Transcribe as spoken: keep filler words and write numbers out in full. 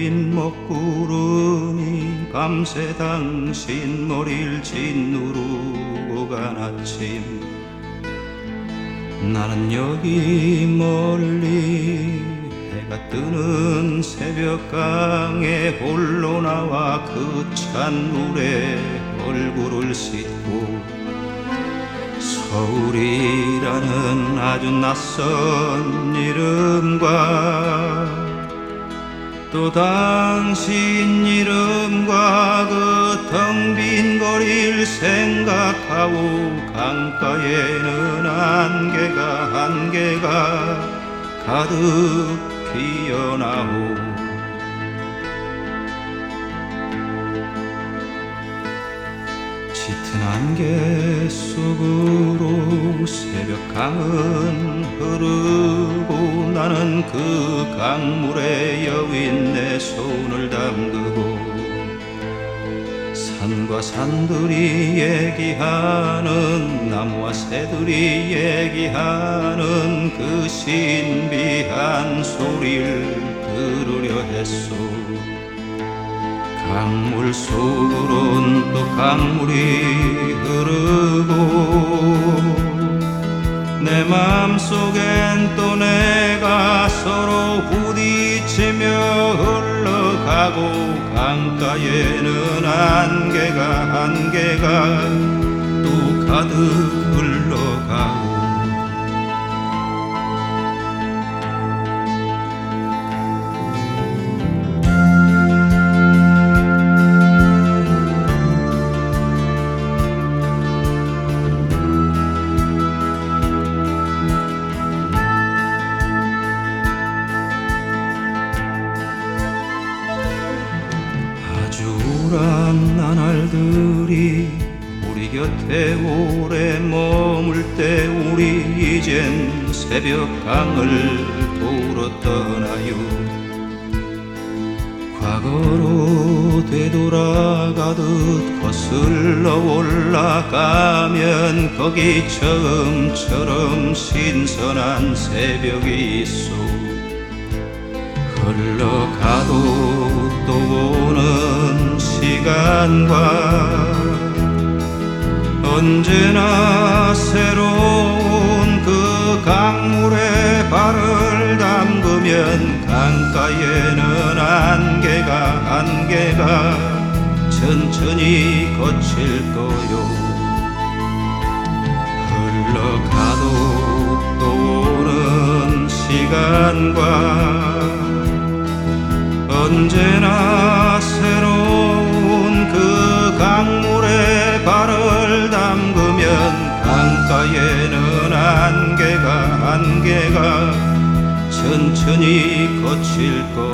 흰 먹구름이 밤새 당신 머리를 짓누르고 간 아침, 나는 여기 멀리 해가 뜨는 새벽강에 홀로 나와 그 찬물에 얼굴을 씻고 서울이라는 아주 낯선 이름과 또 당신 이름과 그 텅 빈 거리를 생각하고 강가에는 안개가 안개가 가득 피어나오. 짙은 안개 속으로 새벽강은 흐르고 나는 그 강물에 여윈 내 손을 담그고 산과 산들이 얘기하는 나무와 새들이 얘기하는 그 신비한 소리를 들으려 했소. 강물 속으론 또 강물이 흐르고 내 맘속엔 또 내가 서로 부딪히며 흘러가고 강가에는 안개가 안개가 또 가득 흘러가고 우울한 나날들이 우리 곁에 오래 머물 때 우리 이젠 새벽강을 보러 떠나요. 과거로 되돌아가듯 거슬러 올라가면 거기 처음처럼 신선한 새벽이 있어. 흘러가도 또 오는 시간과 언제나 새로운 그 강물에 발을 담그면 강가에는 안개가 안개가 천천히 거칠 거요. 흘러가도 또 오는 시간과 언제나 새로운 그 강물에 발을 담그면 강가에는 안개가 안개가 천천히 거칠 것